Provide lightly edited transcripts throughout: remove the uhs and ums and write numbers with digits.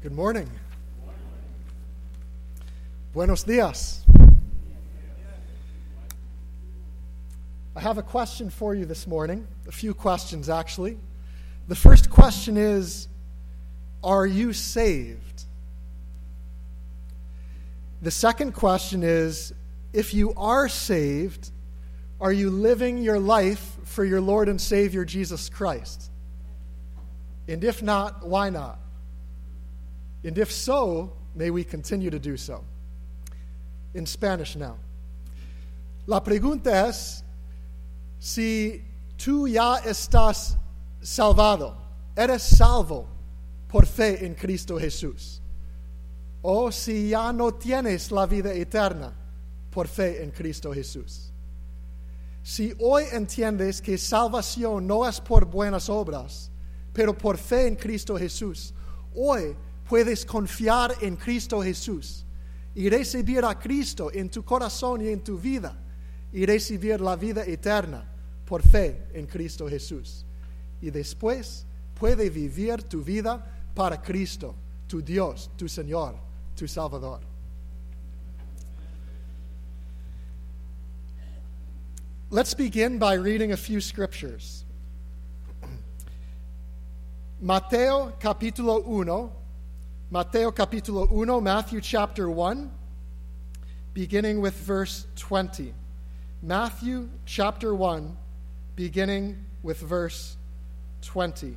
Good morning. Buenos dias. I have a question for you this morning. A few questions, actually. The first question is, are you saved? The second question is, if you are saved, are you living your life for your Lord and Savior, Jesus Christ? And if not, why not? And if so, may we continue to do so. In Spanish now. La pregunta es, si tú ya estás salvado, eres salvo por fe en Cristo Jesús, o si ya no tienes la vida eterna por fe en Cristo Jesús. Si hoy entiendes que salvación no es por buenas obras, pero por fe en Cristo Jesús, hoy puedes confiar en Cristo Jesús y recibir a Cristo en tu corazón y en tu vida y recibir la vida eterna por fe en Cristo Jesús. Y después puede vivir tu vida para Cristo, tu Dios, tu Señor, tu Salvador. Let's begin by reading a few scriptures. Mateo capítulo 1, Matthew chapter 1, beginning with verse 20. Matthew chapter 1, beginning with verse 20.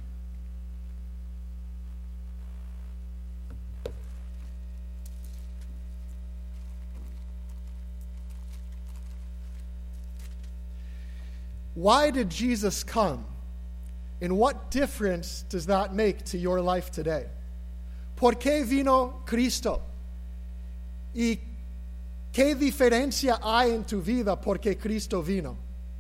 Why did Jesus come? And what difference does that make to your life today? ¿Por qué vino Cristo? ¿Y qué diferencia hay en tu vida porque Cristo vino?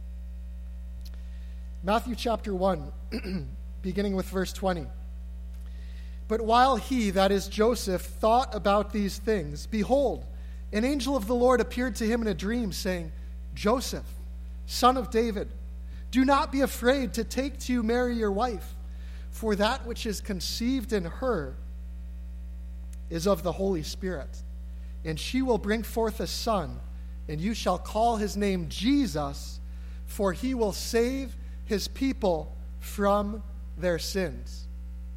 Matthew chapter 1, beginning with verse 20. But while he, that is Joseph, thought about these things, behold, an angel of the Lord appeared to him in a dream, saying, Joseph, son of David, do not be afraid to take to you Mary your wife, for that which is conceived in her is of the Holy Spirit. And she will bring forth a son, and you shall call his name Jesus, for he will save his people from their sins.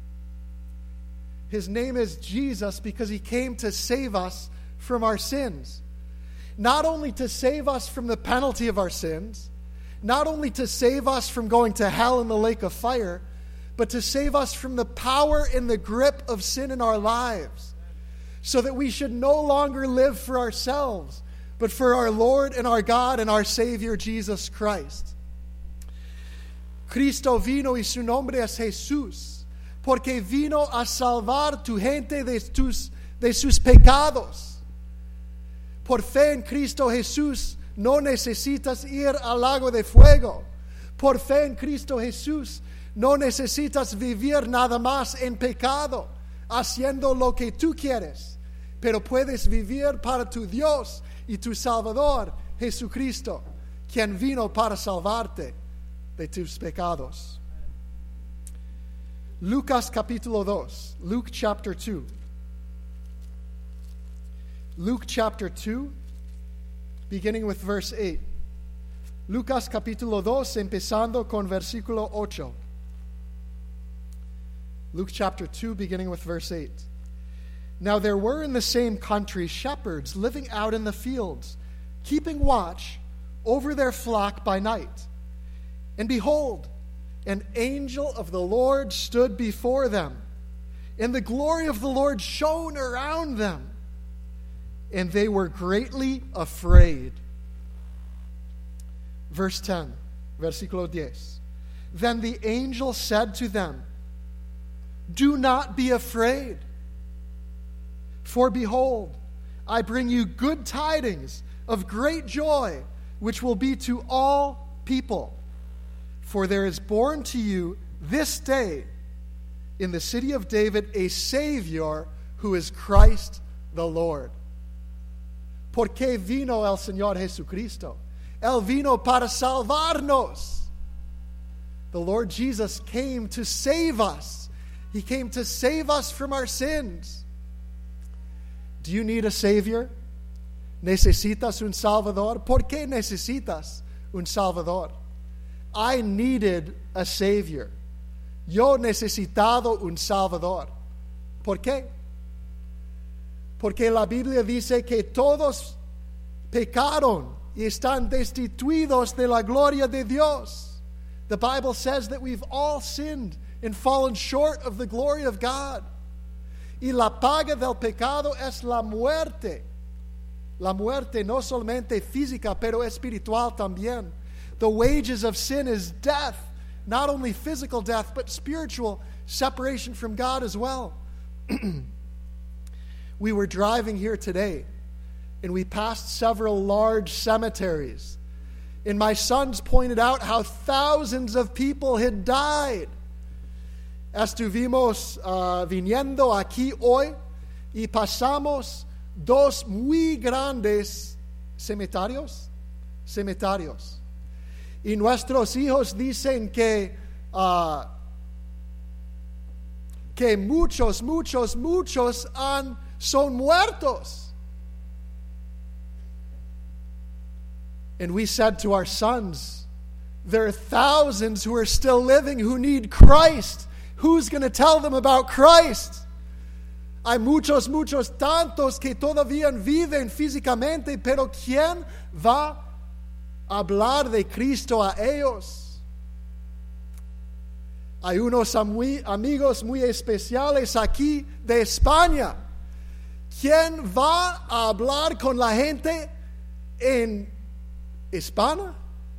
His name is Jesus because he came to save us from our sins. Not only to save us from the penalty of our sins, not only to save us from going to hell in the lake of fire, but to save us from the power and the grip of sin in our lives, so that we should no longer live for ourselves, but for our Lord and our God and our Savior, Jesus Christ. Cristo vino y su nombre es Jesús, porque vino a salvar tu gente de sus pecados. Por fe en Cristo Jesús, no necesitas ir al lago de fuego. Por fe en Cristo Jesús, no necesitas vivir nada más en pecado, haciendo lo que tú quieres, pero puedes vivir para tu Dios y tu Salvador, Jesucristo, quien vino para salvarte de tus pecados. Lucas capítulo 2, Luke chapter 2. Luke chapter 2, beginning with verse 8. Lucas capítulo 2, empezando con versículo 8. Luke chapter 2, beginning with verse 8. Now there were in the same country shepherds living out in the fields, keeping watch over their flock by night. And behold, an angel of the Lord stood before them, and the glory of the Lord shone around them, and they were greatly afraid. Verse 10, versículo 10. Then the angel said to them, do not be afraid, for behold, I bring you good tidings of great joy, which will be to all people. For there is born to you this day in the city of David a Savior who is Christ the Lord. Porque vino el Señor Jesucristo. Él vino para salvarnos. The Lord Jesus came to save us. He came to save us from our sins. Do you need a Savior? ¿Necesitas un Salvador? ¿Por qué necesitas un Salvador? I needed a Savior. Yo necesitado un Salvador. ¿Por qué? Porque la Biblia dice que todos pecaron y están destituidos de la gloria de Dios. The Bible says that we've all sinned and fallen short of the glory of God. Y la paga del pecado es la muerte. La muerte no solamente física, pero espiritual también. The wages of sin is death. Not only physical death, but spiritual separation from God as well. We were driving here today, and we passed several large cemeteries. And my sons pointed out how thousands of people had died. Estuvimos viniendo aquí hoy y pasamos dos muy grandes cementerios. Y nuestros hijos dicen que muchos son muertos. And we said to our sons, there are thousands who are still living who need Christ. Who's going to tell them about Christ? Hay muchos tantos que todavía viven físicamente, pero ¿quién va a hablar de Cristo a ellos? Hay unos amigos muy especiales aquí de España. ¿Quién va a hablar con la gente en España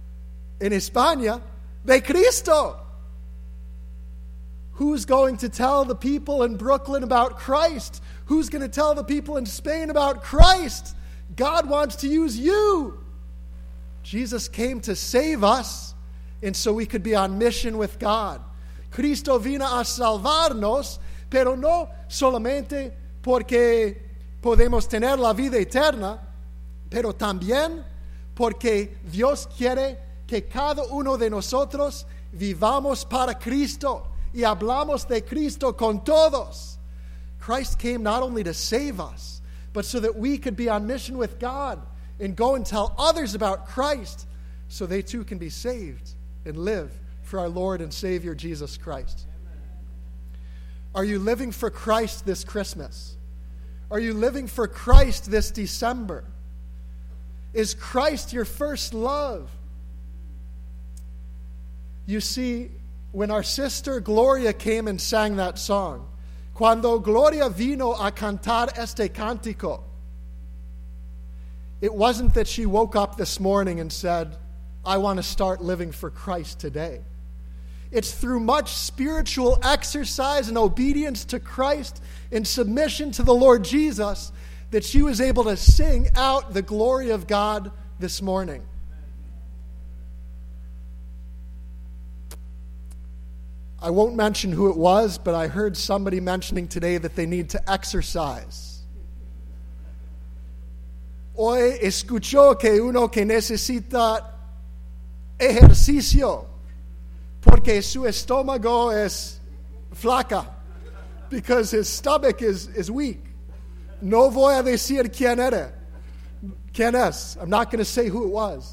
de Cristo? Who's going to tell the people in Brooklyn about Christ? Who's going to tell the people in Spain about Christ? God wants to use you. Jesus came to save us, and so we could be on mission with God. Cristo vino a salvarnos, pero no solamente porque podemos tener la vida eterna, pero también porque Dios quiere que cada uno de nosotros vivamos para Cristo. Y hablamos de Cristo con todos. Christ came not only to save us, but so that we could be on mission with God and go and tell others about Christ so they too can be saved and live for our Lord and Savior Jesus Christ. Are you living for Christ this Christmas? Are you living for Christ this December? Is Christ your first love? You see, when our sister Gloria came and sang that song, cuando Gloria vino a cantar este cántico, it wasn't that she woke up this morning and said, I want to start living for Christ today. It's through much spiritual exercise and obedience to Christ and submission to the Lord Jesus that she was able to sing out the glory of God this morning. I won't mention who it was, but I heard somebody mentioning today that they need to exercise. Hoy escuchó que uno que necesita ejercicio porque su estómago es flaca, because his stomach is weak. No voy a decir quién es. I'm not going to say who it was.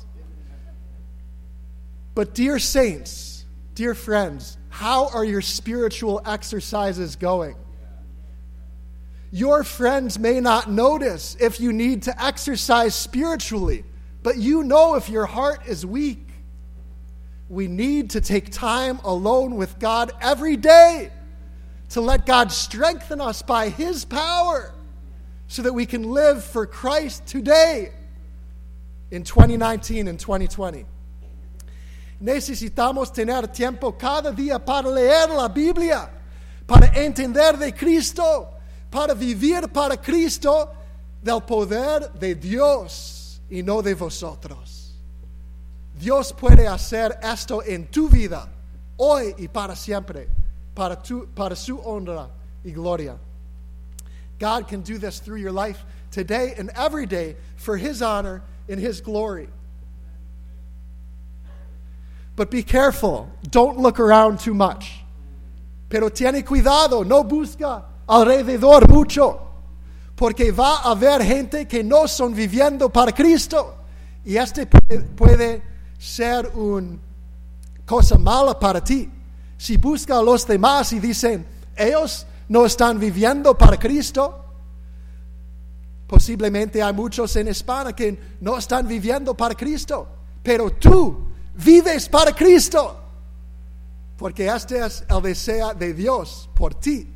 But dear saints, dear friends, how are your spiritual exercises going? Your friends may not notice if you need to exercise spiritually, but you know if your heart is weak. We need to take time alone with God every day to let God strengthen us by His power so that we can live for Christ today in 2019 and 2020. Necesitamos tener tiempo cada día para leer la Biblia, para entender de Cristo, para vivir para Cristo, del poder de Dios y no de vosotros. Dios puede hacer esto en tu vida, hoy y para siempre, para su honra y gloria. God can do this through your life today and every day for His honor and His glory. But be careful. Don't look around too much. Pero tiene cuidado, no busca alrededor mucho, porque va a haber gente que no son viviendo para Cristo. Y puede ser una cosa mala para ti. Si busca a los demás y dicen, ellos no están viviendo para Cristo, posiblemente hay muchos en España que no están viviendo para Cristo, pero tú vives para Cristo, porque este es el deseo de Dios por ti.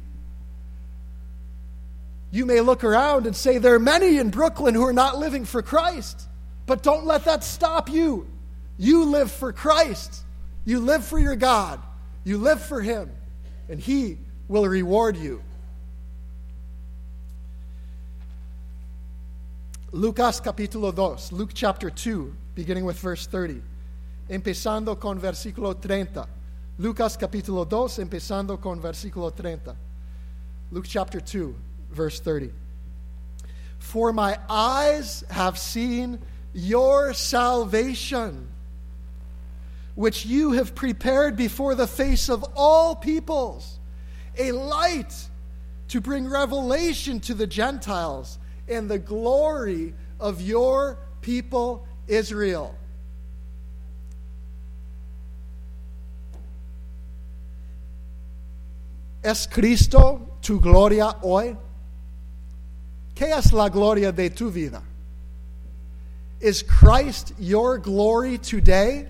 You may look around and say, there are many in Brooklyn who are not living for Christ, but don't let that stop you. You live for Christ. You live for your God. You live for Him, and He will reward you. Lucas capítulo 2, Luke chapter 2, beginning with verse 30, empezando con versículo 30. Lucas capítulo 2, empezando con versículo 30. Luke chapter 2, verse 30. For my eyes have seen your salvation, which you have prepared before the face of all peoples, a light to bring revelation to the Gentiles and the glory of your people Israel. ¿Es Cristo tu gloria hoy? ¿Qué es la gloria de tu vida? Is Christ your glory today?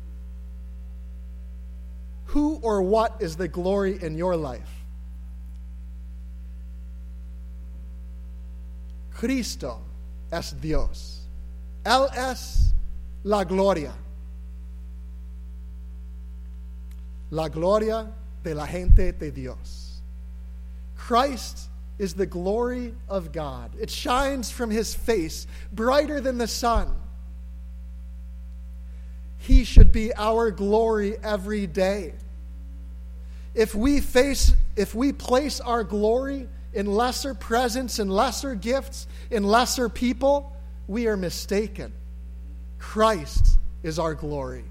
Who or what is the glory in your life? Cristo es Dios. Él es la gloria. La gloria de la gente de Dios. Christ is the glory of God. It shines from His face brighter than the sun. He should be our glory every day. If we place our glory in lesser presents and lesser gifts, in lesser people, we are mistaken. Christ is our glory.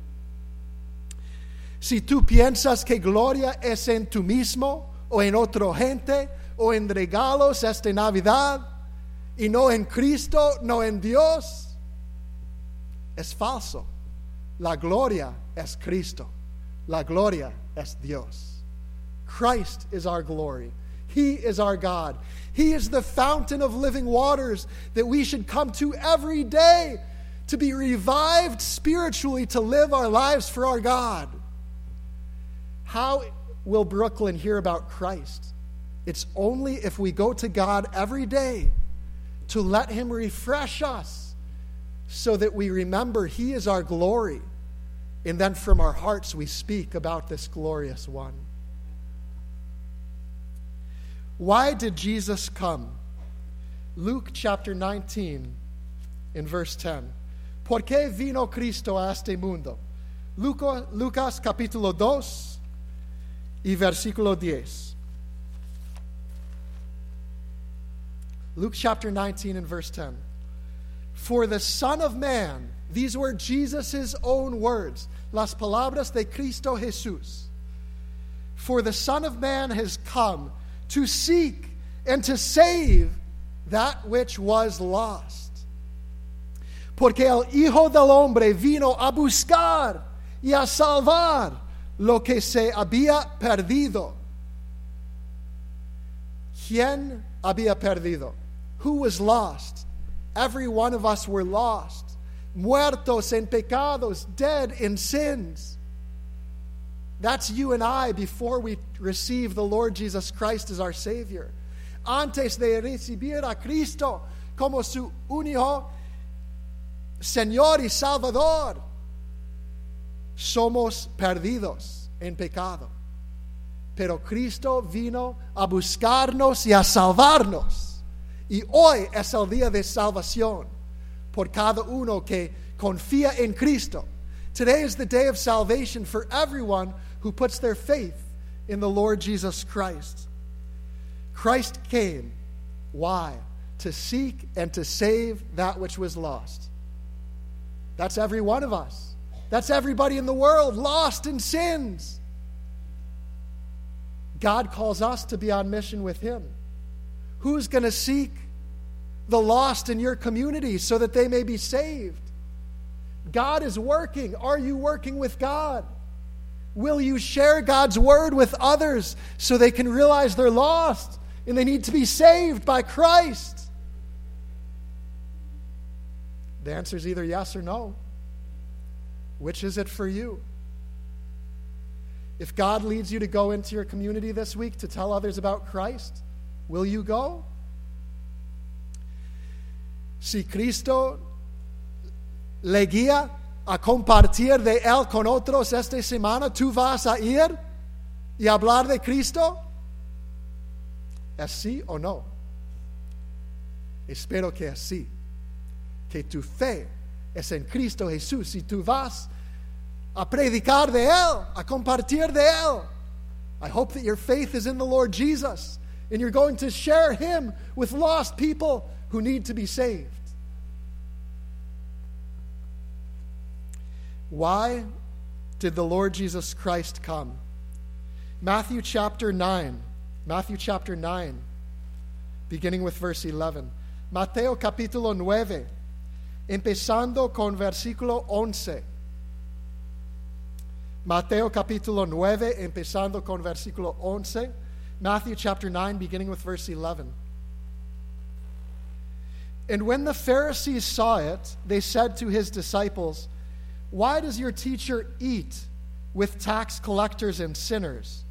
Si tú piensas que gloria es en tú mismo, o en otra gente, o en regalos esta Navidad, y no en Cristo, no en Dios, es falso. La gloria es Cristo. La gloria es Dios. Christ is our glory. He is our God. He is the fountain of living waters that we should come to every day to be revived spiritually, to live our lives for our God. How will Brooklyn hear about Christ? It's only if we go to God every day to let Him refresh us so that we remember He is our glory. And then from our hearts we speak about this glorious one. Why did Jesus come? Luke chapter 19 in verse 10. ¿Por qué vino Cristo a este mundo? Lucas capítulo 2 y versículo 10. Luke chapter 19 and verse 10. For the Son of Man, these were Jesus' own words, las palabras de Cristo Jesús. For the Son of Man has come to seek and to save that which was lost. Porque el Hijo del Hombre vino a buscar y a salvar lo que se había perdido. ¿Quién había perdido? Who was lost? Every one of us were lost. Muertos en pecados, dead in sins. That's you and I before we receive the Lord Jesus Christ as our Savior. Antes de recibir a Cristo como su único Señor y Salvador, somos perdidos en pecado. Pero Cristo vino a buscarnos y a salvarnos. Y hoy es el día de salvación por cada uno que confía en Cristo. Today is the day of salvation for everyone who puts their faith in the Lord Jesus Christ. Christ came. Why? To seek and to save that which was lost. That's every one of us. That's everybody in the world lost in sins. God calls us to be on mission with Him. Who's going to seek the lost in your community so that they may be saved? God is working. Are you working with God? Will you share God's word with others so they can realize they're lost and they need to be saved by Christ? The answer is either yes or no. Which is it for you? If God leads you to go into your community this week to tell others about Christ, will you go? Si Cristo le guía a compartir de Él con otros esta semana, ¿tú vas a ir y hablar de Cristo? ¿Es sí o no? Espero que es sí. Que tu fe es en Cristo Jesús y tú vas a predicar de Él, a compartir de Él. I hope that your faith is in the Lord Jesus and you're going to share Him with lost people who need to be saved. Why did the Lord Jesus Christ come? Matthew chapter 9, beginning with verse 11. Mateo capítulo 9, empezando con versículo 11. Mateo capítulo 9, empezando con versículo 11. Matthew chapter 9, beginning with verse 11. And when the Pharisees saw it, they said to His disciples, "Why does your teacher eat with tax collectors and sinners?"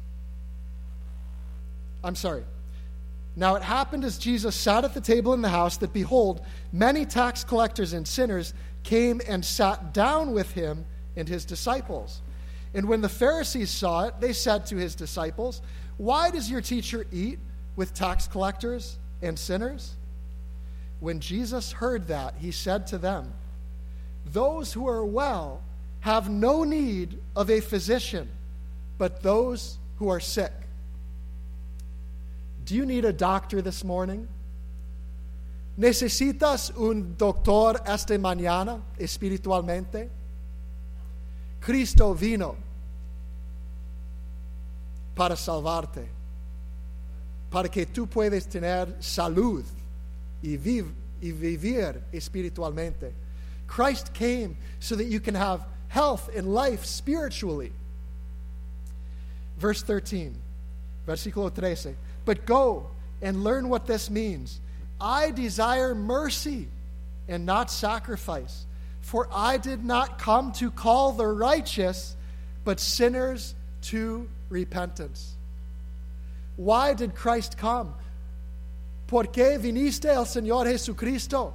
Now it happened as Jesus sat at the table in the house that, behold, many tax collectors and sinners came and sat down with Him and His disciples. And when the Pharisees saw it, they said to His disciples, "Why does your teacher eat with tax collectors and sinners?" When Jesus heard that, He said to them, "Those who are well have no need of a physician, but those who are sick." Do you need a doctor this morning? ¿Necesitas un doctor esta mañana espiritualmente? Cristo vino para salvarte, para que tú puedas tener salud y vivir espiritualmente. Christ came so that you can have health and life spiritually. Verse 13, versículo 13. But go and learn what this means. I desire mercy and not sacrifice, for I did not come to call the righteous, but sinners to repentance. Why did Christ come? ¿Por qué viniste el Señor Jesucristo?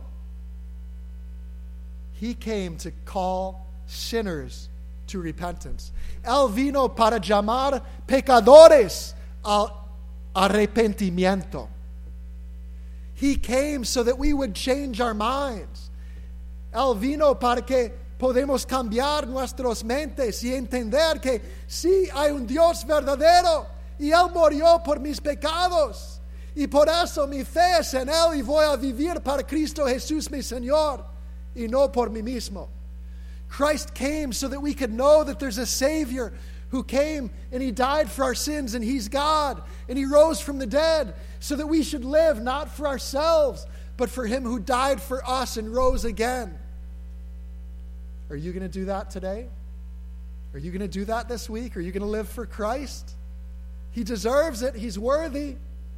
He came to call sinners to repentance. Él vino para llamar pecadores al arrepentimiento. He came so that we would change our minds. Él vino para que podamos cambiar nuestras mentes y entender que sí hay un Dios verdadero y Él murió por mis pecados. Y por eso mi fe es en Él y voy a vivir para Cristo Jesús mi Señor y no por mí mismo. Christ came so that we could know that there's a Savior who came and He died for our sins and He's God and He rose from the dead so that we should live not for ourselves but for Him who died for us and rose again. Are you going to do that today? Are you going to do that this week? Are you going to live for Christ? He deserves it. He's worthy.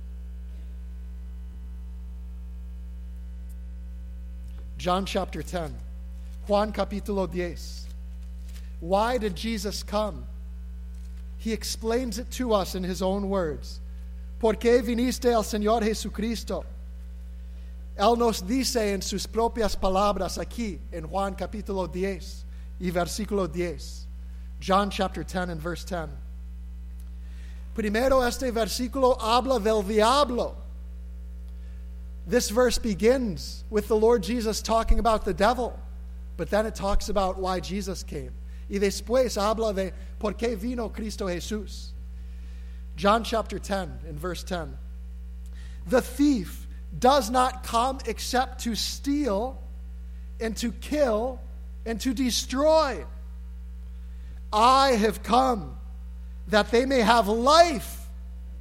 John chapter 10. Juan capítulo 10. Why did Jesus come? He explains it to us in His own words. ¿Por qué viniste el Señor Jesucristo? Él nos dice en sus propias palabras aquí en Juan capítulo 10 y versículo 10. John chapter 10 and verse 10. Primero este versículo habla del diablo. This verse begins with the Lord Jesus talking about the devil, but then it talks about why Jesus came. Y después habla de por qué vino Cristo Jesús. John chapter 10 and verse 10. The thief does not come except to steal and to kill and to destroy. I have come that they may have life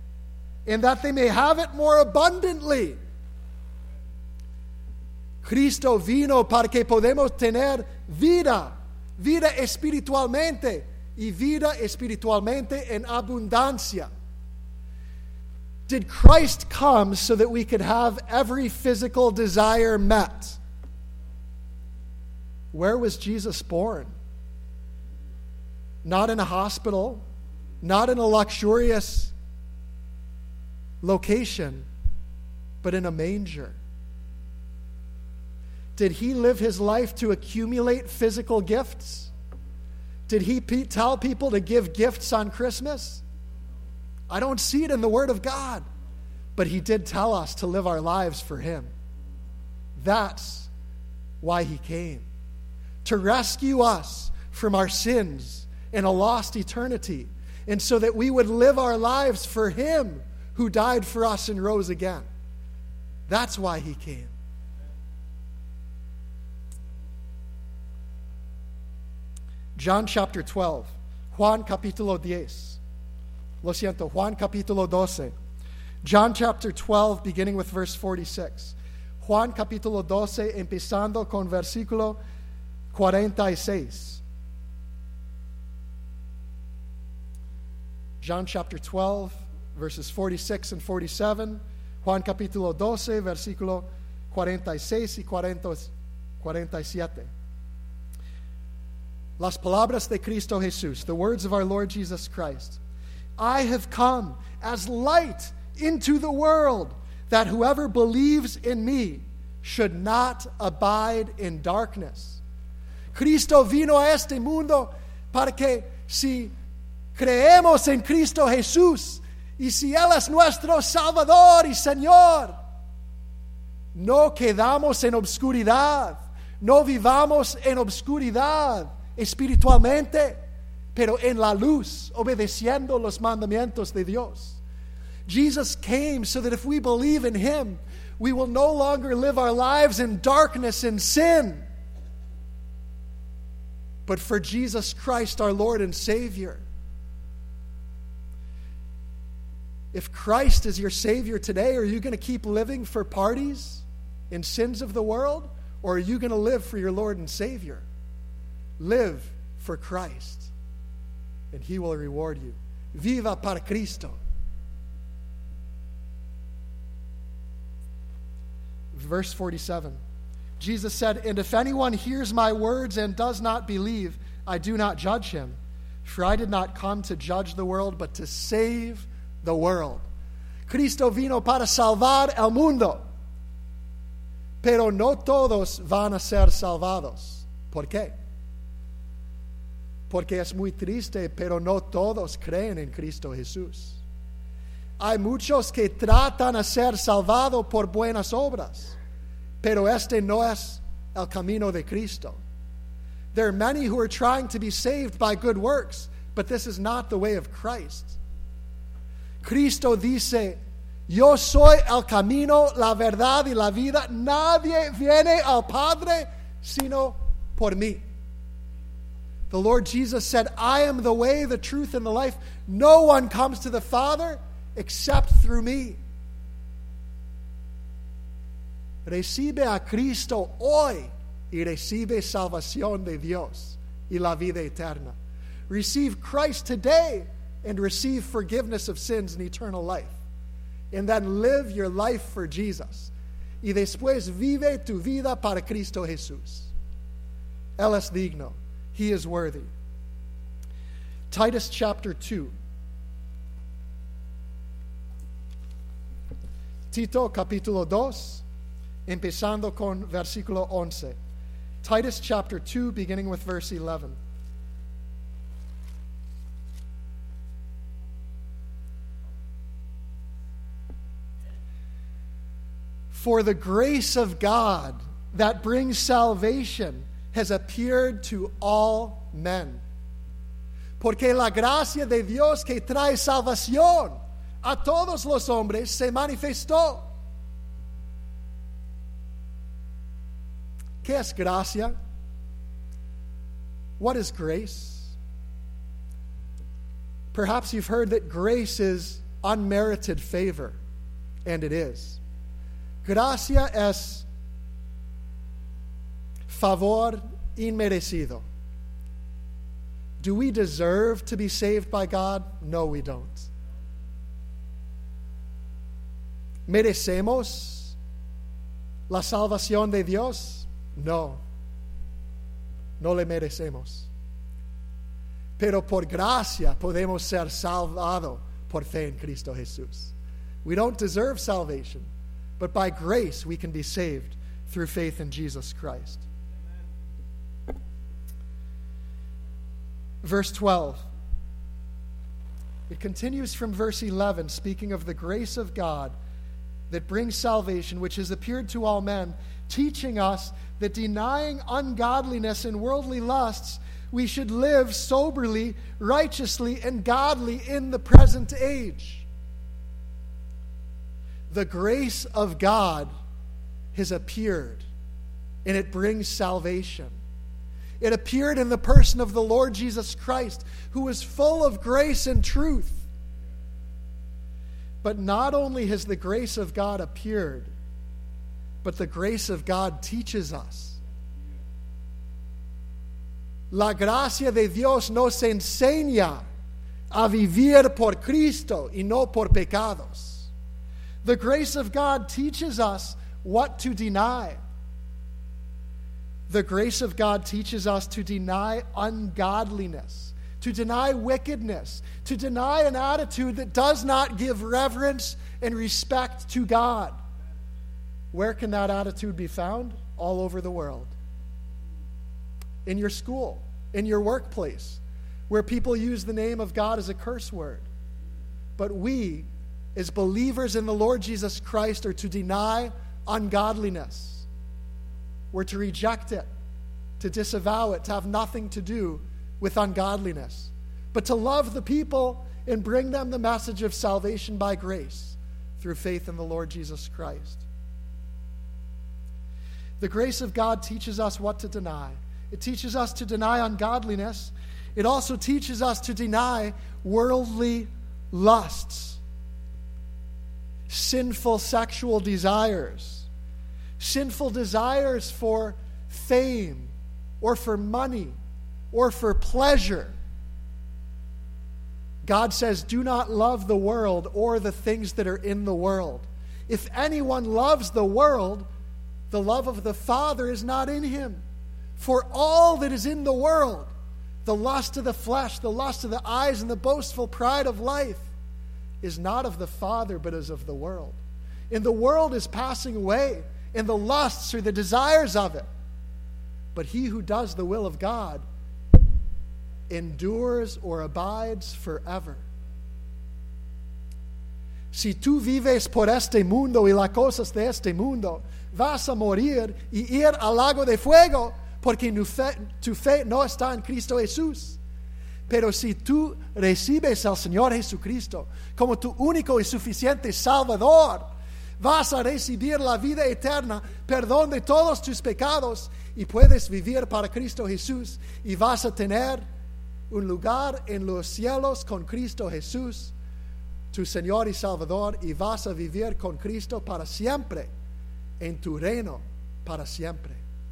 and that they may have it more abundantly. Cristo vino para que podamos tener vida espiritualmente y vida espiritualmente en abundancia. Did Christ come so that we could have every physical desire met? Where was Jesus born? Not in a hospital, not in a luxurious location, but in a manger. Did he live his life to accumulate physical gifts? Did he tell people to give gifts on Christmas? I don't see it in the Word of God. But he did tell us to live our lives for him. That's why he came. To rescue us from our sins and a lost eternity. And so that we would live our lives for him who died for us and rose again. That's why he came. John chapter 12. Juan capítulo 10. Lo siento, Juan capítulo 12. John chapter 12, beginning with verse 46. Juan capítulo 12, empezando con versículo 46. John chapter 12, verses 46 and 47. Juan capítulo 12, versículo 46 y 47. Las palabras de Cristo Jesús, the words of our Lord Jesus Christ. I have come as light into the world, that whoever believes in me should not abide in darkness. Cristo vino a este mundo para que si creemos en Cristo Jesús y si Él es nuestro Salvador y Señor, no quedamos en obscuridad, no vivamos en obscuridad espiritualmente, pero en la luz, obedeciendo los mandamientos de Dios. Jesus came so that if we believe in him, we will no longer live our lives in darkness and sin. But for Jesus Christ, our Lord and Savior. If Christ is your Savior today, are you going to keep living for parties and sins of the world? Or are you going to live for your Lord and Savior? Live for Christ, and he will reward you. Viva para Cristo. Verse 47. Jesus said, and if anyone hears my words and does not believe, I do not judge him. For I did not come to judge the world, but to save the world. Cristo vino para salvar el mundo. Pero no todos van a ser salvados. ¿Por qué? Porque es muy triste, pero no todos creen en Cristo Jesús. Hay muchos que tratan de ser salvados por buenas obras, pero este no es el camino de Cristo. There are many who are trying to be saved by good works, but this is not the way of Christ. Cristo dice, yo soy el camino, la verdad y la vida. Nadie viene al Padre sino por mí. The Lord Jesus said, I am the way, the truth, and the life. No one comes to the Father except through me. Recibe a Cristo hoy y recibe salvación de Dios y la vida eterna. Receive Christ today and receive forgiveness of sins and eternal life. And then live your life for Jesus. Y después vive tu vida para Cristo Jesús. Él es digno. He is worthy. Titus chapter 2. Tito capítulo 2, empezando con versículo 11. Titus chapter 2, beginning with verse 11. For the grace of God that brings salvation has appeared to all men. Porque la gracia de Dios que trae salvación a todos los hombres se manifestó. ¿Qué es gracia? What is grace? Perhaps you've heard that grace is unmerited favor, and it is. Gracia es favor inmerecido. Do we deserve to be saved by God? No, we don't. ¿Merecemos la salvación de Dios? No. No le merecemos. Pero por gracia podemos ser salvados por fe en Cristo Jesús. We don't deserve salvation, but by grace we can be saved through faith in Jesus Christ. Verse 12. It continues from verse 11, speaking of the grace of God that brings salvation, which has appeared to all men, teaching us that denying ungodliness and worldly lusts, we should live soberly, righteously, and godly in the present age. The grace of God has appeared, and it brings salvation. It appeared in the person of the Lord Jesus Christ, who was full of grace and truth. But not only has the grace of God appeared, but the grace of God teaches us. La gracia de Dios nos enseña a vivir por Cristo y no por pecados. The grace of God teaches us what to deny. The grace of God teaches us to deny ungodliness, to deny wickedness, to deny an attitude that does not give reverence and respect to God. Where can that attitude be found? All over the world. In your school, in your workplace, where people use the name of God as a curse word. But we, as believers in the Lord Jesus Christ, are to deny ungodliness. We're to reject it, to disavow it, to have nothing to do with ungodliness, but to love the people and bring them the message of salvation by grace through faith in the Lord Jesus Christ. The grace of God teaches us what to deny. It teaches us to deny ungodliness. It also teaches us to deny worldly lusts, sinful sexual desires, sinful desires for fame or for money or for pleasure. God says, do not love the world or the things that are in the world. If anyone loves the world, the love of the Father is not in him. For all that is in the world, the lust of the flesh, the lust of the eyes, and the boastful pride of life, is not of the Father, but is of the world. And the world is passing away, and the lusts or the desires of it. But he who does the will of God endures or abides forever. Si tú vives por este mundo y las cosas de este mundo, vas a morir y ir al lago de fuego, porque tu fe no está en Cristo Jesús. Pero si tú recibes al Señor Jesucristo como tu único y suficiente Salvador, vas a recibir la vida eterna, perdón de todos tus pecados, y puedes vivir para Cristo Jesús, y vas a tener un lugar en los cielos con Cristo Jesús, tu Señor y Salvador, y vas a vivir con Cristo para siempre, en tu reino para siempre.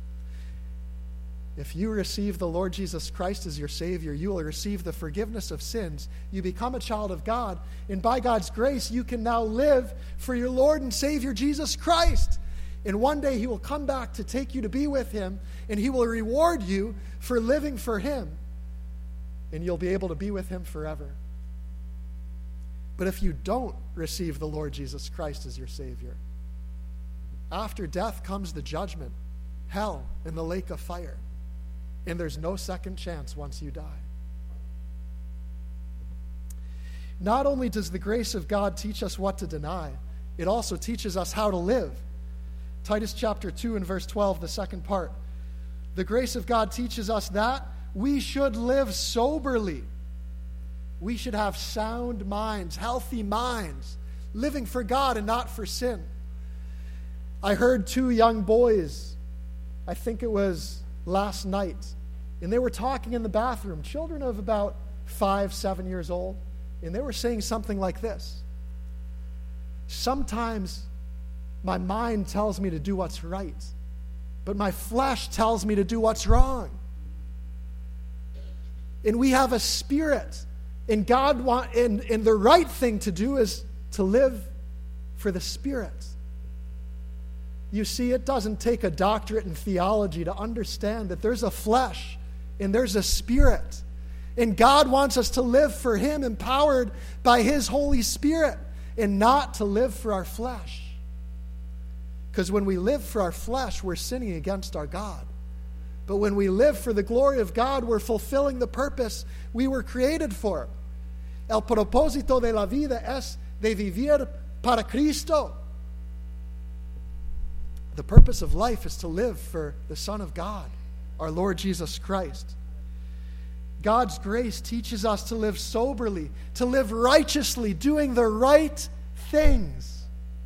If you receive the Lord Jesus Christ as your Savior, you will receive the forgiveness of sins. You become a child of God, and by God's grace, you can now live for your Lord and Savior Jesus Christ. And one day He will come back to take you to be with Him, and He will reward you for living for Him, and you'll be able to be with Him forever. But if you don't receive the Lord Jesus Christ as your Savior, after death comes the judgment, hell, and the lake of fire. And there's no second chance once you die. Not only does the grace of God teach us what to deny, it also teaches us how to live. Titus chapter 2 and verse 12, the second part. The grace of God teaches us that we should live soberly. We should have sound minds, healthy minds, living for God and not for sin. I heard two young boys, I think it was last night, and they were talking in the bathroom, children of about 5, 7 years old, and they were saying something like this. sometimes my mind tells me to do what's right, but my flesh tells me to do what's wrong. And we have a spirit, and and the right thing to do is to live for the Spirit. You see, it doesn't take a doctorate in theology to understand that there's a flesh and there's a spirit. And God wants us to live for Him, empowered by His Holy Spirit, and not to live for our flesh. Because when we live for our flesh, we're sinning against our God. But when we live for the glory of God, we're fulfilling the purpose we were created for. El propósito de la vida es de vivir para Cristo. The purpose of life is to live for the Son of God, our Lord Jesus Christ. God's grace teaches us to live soberly, to live righteously, doing the right things.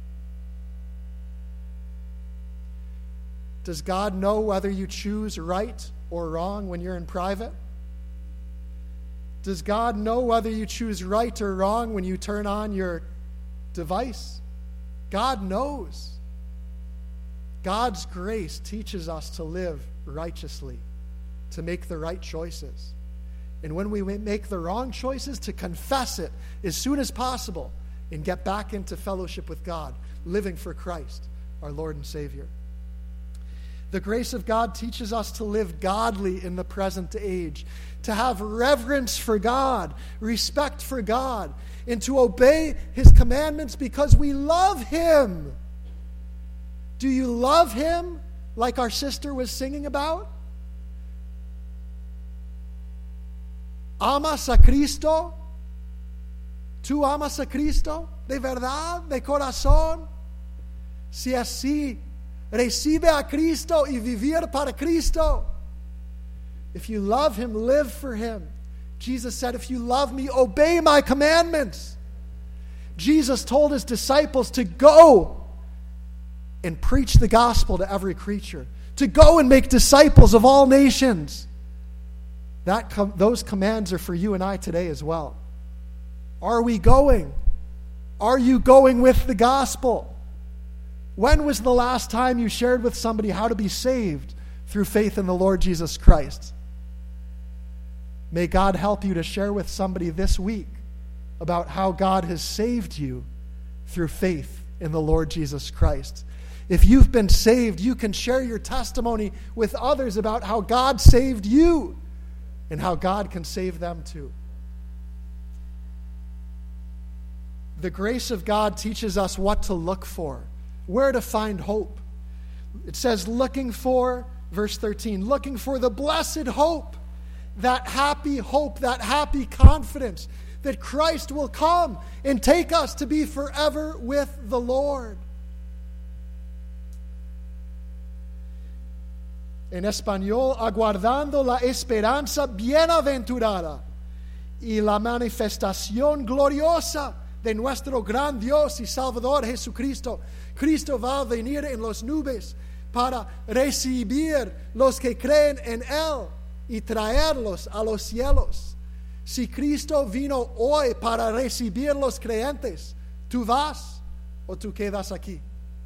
Does God know whether you choose right or wrong when you're in private? Does God know whether you choose right or wrong when you turn on your device? God knows. God's grace teaches us to live righteously, to make the right choices. And when we make the wrong choices, to confess it as soon as possible and get back into fellowship with God, living for Christ, our Lord and Savior. The grace of God teaches us to live godly in the present age, to have reverence for God, respect for God, and to obey His commandments because we love Him. Do you love Him like our sister was singing about? ¿Amas a Cristo? ¿Tú amas a Cristo? ¿De verdad? ¿De corazón? Si así, recibe a Cristo y vivir para Cristo. If you love Him, live for Him. Jesus said, if you love me, obey my commandments. Jesus told His disciples to go and preach the gospel to every creature, to go and make disciples of all nations. Those commands are for you and I today as well. Are we going? Are you going with the gospel? When was the last time you shared with somebody how to be saved through faith in the Lord Jesus Christ? May God help you to share with somebody this week about how God has saved you through faith in the Lord Jesus Christ. If you've been saved, you can share your testimony with others about how God saved you and how God can save them too. The grace of God teaches us what to look for, where to find hope. It says, looking for, verse 13, looking for the blessed hope, that happy confidence that Christ will come and take us to be forever with the Lord. En español, aguardando la esperanza bienaventurada y la manifestación gloriosa de nuestro gran Dios y Salvador Jesucristo. Cristo va a venir en las nubes para recibir los que creen en Él y traerlos a los cielos. Si Cristo vino hoy para recibir los creyentes, ¿tú vas o tú quedas aquí?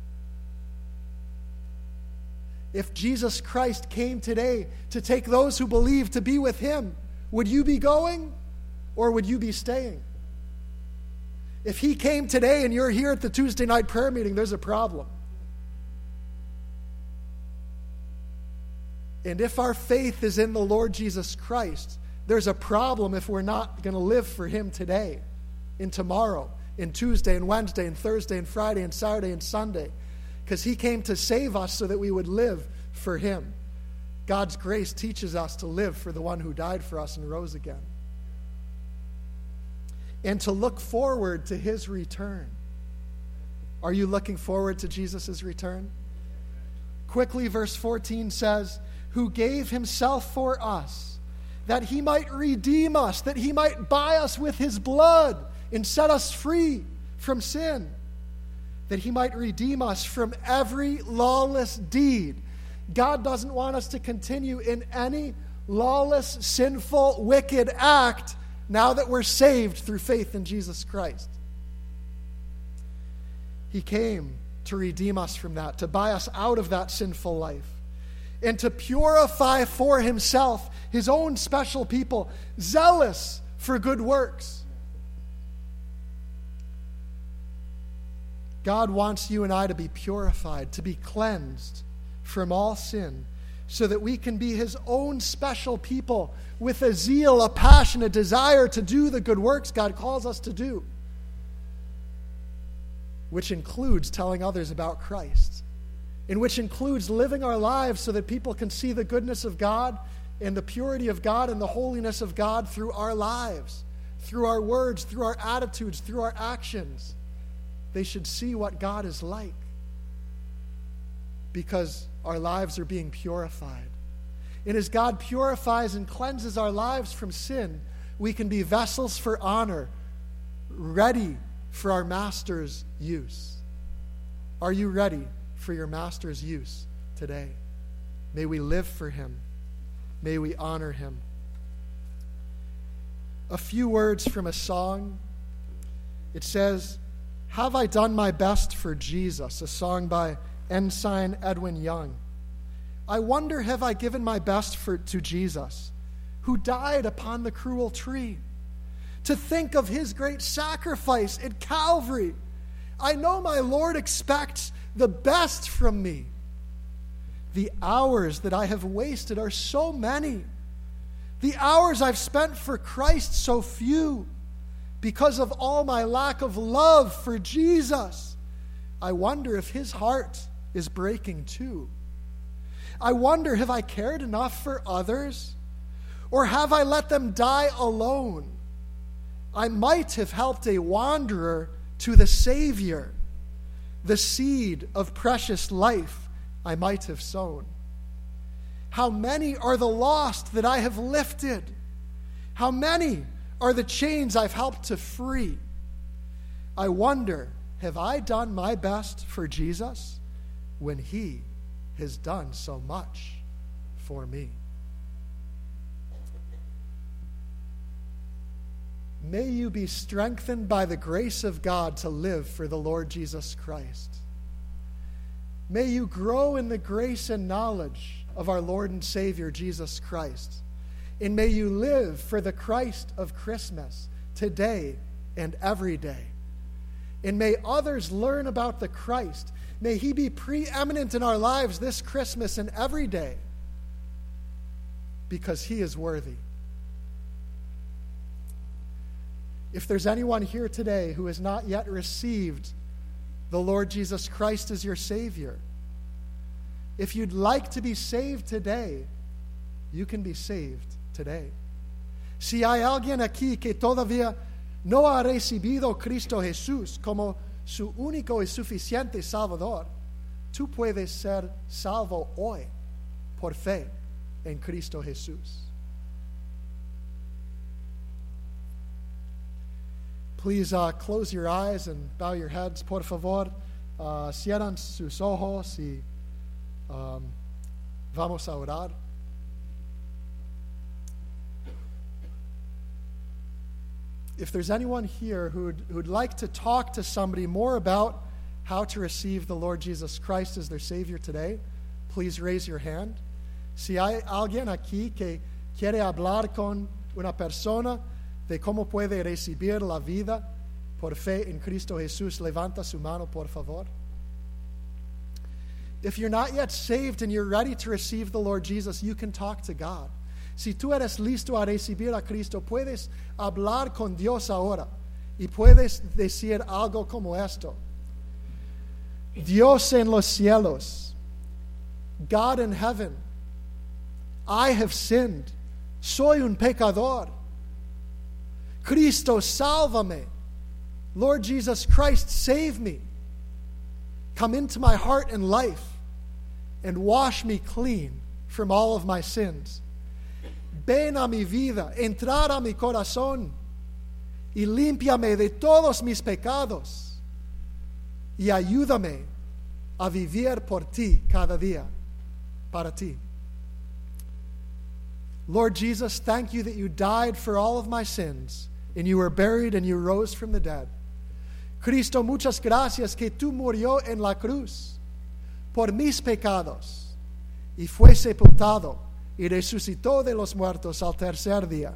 If Jesus Christ came today to take those who believe to be with Him, would you be going or would you be staying? If He came today and you're here at the Tuesday night prayer meeting, there's a problem. And if our faith is in the Lord Jesus Christ, there's a problem if we're not going to live for Him today and tomorrow and Tuesday and Wednesday and Thursday and Friday and Saturday and Sunday. Because He came to save us so that we would live for Him. God's grace teaches us to live for the one who died for us and rose again. And to look forward to His return. Are you looking forward to Jesus' return? Quickly, verse 14 says, who gave Himself for us, that He might redeem us, that He might buy us with His blood and set us free from sin, that He might redeem us from every lawless deed. God doesn't want us to continue in any lawless, sinful, wicked act now that we're saved through faith in Jesus Christ. He came to redeem us from that, to buy us out of that sinful life, and to purify for himself his own special people, zealous for good works. God wants you and I to be purified, to be cleansed from all sin, so that we can be his own special people with a zeal, a passion, a desire to do the good works God calls us to do, which includes telling others about Christ, and which includes living our lives so that people can see the goodness of God and the purity of God and the holiness of God through our lives, through our words, through our attitudes, through our actions. They should see what God is like because our lives are being purified. And as God purifies and cleanses our lives from sin, we can be vessels for honor, ready for our Master's use. Are you ready for your Master's use today? May we live for him. May we honor him. A few words from a song. It says, "Have I done my best for Jesus?" A song by Ensign Edwin Young. I wonder, have I given my best to Jesus, who died upon the cruel tree? To think of his great sacrifice at Calvary. I know my Lord expects the best from me. The hours that I have wasted are so many. The hours I've spent for Christ so few, because of all my lack of love for Jesus. I wonder if his heart is breaking too. I wonder, have I cared enough for others? Or have I let them die alone? I might have helped a wanderer to the Savior. The seed of precious life I might have sown. How many are the lost that I have lifted? How many are the chains I've helped to free? I wonder, have I done my best for Jesus when he has done so much for me? May you be strengthened by the grace of God to live for the Lord Jesus Christ. May you grow in the grace and knowledge of our Lord and Savior Jesus Christ. And may you live for the Christ of Christmas today and every day. And may others learn about the Christ. May he be preeminent in our lives this Christmas and every day, because he is worthy. If there's anyone here today who has not yet received the Lord Jesus Christ as your Savior, if you'd like to be saved today, you can be saved today. Si hay alguien aquí que todavía no ha recibido Cristo Jesús como su único y suficiente Salvador, tú puedes ser salvo hoy por fe en Cristo Jesús. Please close your eyes and bow your heads, por favor. Cierran sus ojos y vamos a orar. If there's anyone here who'd like to talk to somebody more about how to receive the Lord Jesus Christ as their Savior today, please raise your hand. Si hay alguien aquí que quiere hablar con una persona de cómo puede recibir la vida por fe en Cristo Jesús, levanta su mano, por favor. If you're not yet saved and you're ready to receive the Lord Jesus, you can talk to God. Si tú eres listo a recibir a Cristo, puedes hablar con Dios ahora y puedes decir algo como esto. Dios en los cielos, God in heaven, I have sinned. Soy un pecador. Cristo, sálvame. Lord Jesus Christ, save me. Come into my heart and life and wash me clean from all of my sins. Ven a mi vida, entrar a mi corazón y límpiame de todos mis pecados y ayúdame a vivir por ti cada día, para ti. Lord Jesus, thank you that you died for all of my sins and you were buried and you rose from the dead. Cristo, muchas gracias que tú murió en la cruz por mis pecados y fue sepultado y resucitó de los muertos al tercer día.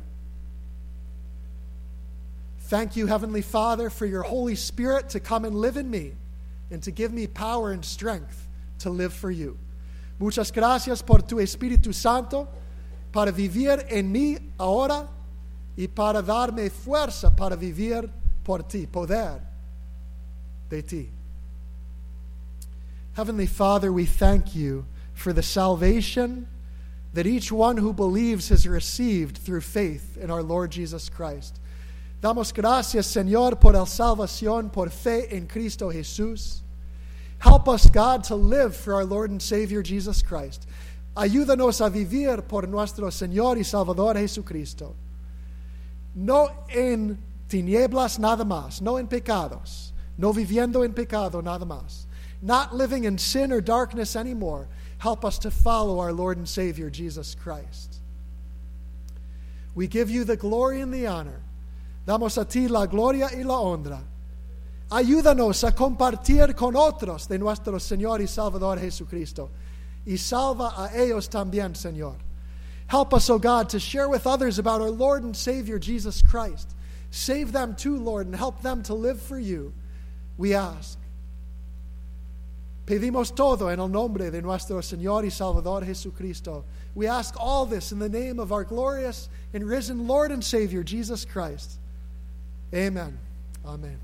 Thank you, Heavenly Father, for your Holy Spirit to come and live in me and to give me power and strength to live for you. Muchas gracias por tu Espíritu Santo para vivir en mí ahora y para darme fuerza para vivir por ti, poder de ti. Heavenly Father, we thank you for the salvation that each one who believes has received through faith in our Lord Jesus Christ. Damos gracias, Señor, por la salvación por fe en Cristo Jesús. Help us, God, to live for our Lord and Savior Jesus Christ. Ayúdanos a vivir por nuestro Señor y Salvador Jesucristo. No en tinieblas nada más, no en pecados, no viviendo en pecado nada más. Not living in sin or darkness anymore. Help us to follow our Lord and Savior Jesus Christ. We give you the glory and the honor. Damos a ti la gloria y la honra. Ayúdanos a compartir con otros de nuestro Señor y Salvador Jesucristo. Y salva a ellos también, Señor. Help us, O God, to share with others about our Lord and Savior Jesus Christ. Save them too, Lord, and help them to live for you. We ask. Pedimos todo en el nombre de nuestro Señor y Salvador Jesucristo. We ask all this in the name of our glorious and risen Lord and Savior Jesus Christ. Amen. Amen.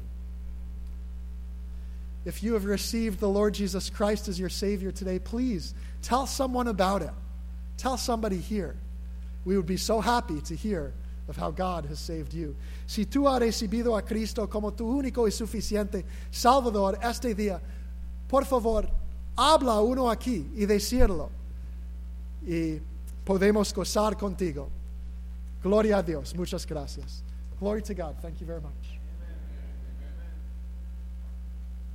If you have received the Lord Jesus Christ as your Savior today, please tell someone about it. Tell somebody here. We would be so happy to hear of how God has saved you. Si tú has recibido a Cristo como tu único y suficiente Salvador este día, por favor, habla uno aquí y decirlo. Y podemos gozar contigo. Gloria a Dios. Muchas gracias. Glory to God. Thank you very much.